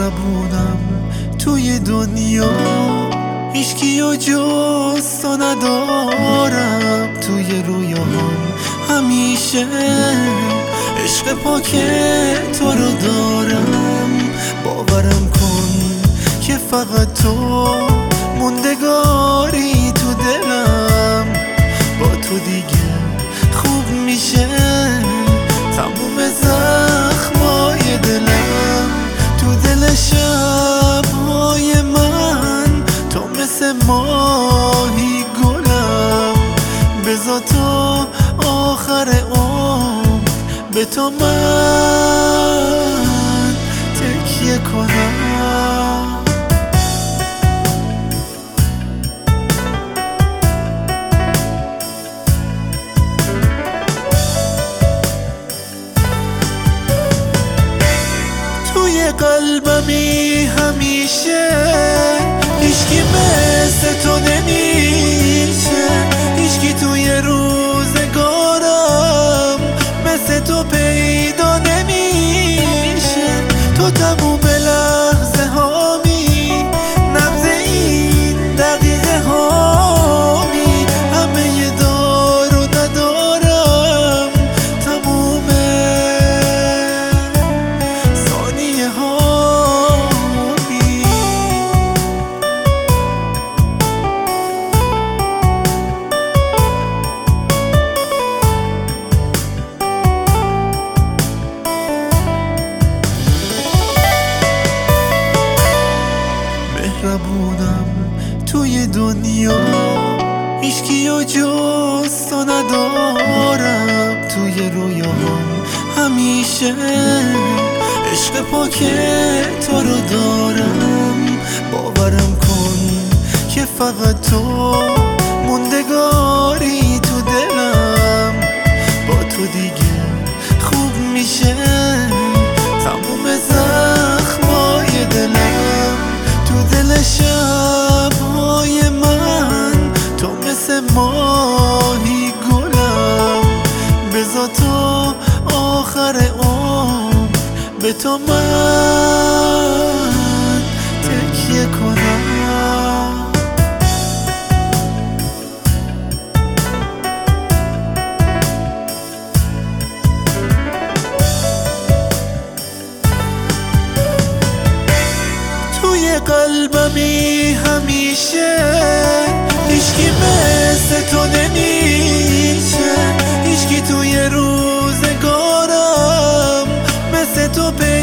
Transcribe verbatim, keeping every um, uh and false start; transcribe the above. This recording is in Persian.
مهربونم توی دنیا، هیچکیو جز تو ندارم. توی رویاهام همیشه عشق پاک تو رو دارم. باورم کن که فقط تو موندگاری تو دلم. با تو دیگه خوب میشه تموم زخمای دلم. تو دل شبهای من تو مثل ماهی گلم. بذار تا آخر عمر به تو من تکیه کنم. توی قلبمی همیشه هیچکی مثل تو نمیشه. هیچکی توی روزگارم مثل تو پیدا نمیشه. تو تموم لحظه هامی، نبض این دقیقه هامی. همه دار و ندارم، تموم ثانیه هامی. مهربونم توی دنیا، هیچکیو جز تو ندارم. توی رویاهام همیشه عشق پاک تو رو دارم. باورم کن که فقط تو موندگاری تو دلم. با تو دیگه خوب میشه تموم زخمای دلم. تو دل شبهای من تو مثل ماهی گلم. بذار تا آخر عمر به تو من تکیه کنم. توی قلبمی همیشه هیچکی مثل تو نمیشه. هیچکی توی روزگارم مثل تو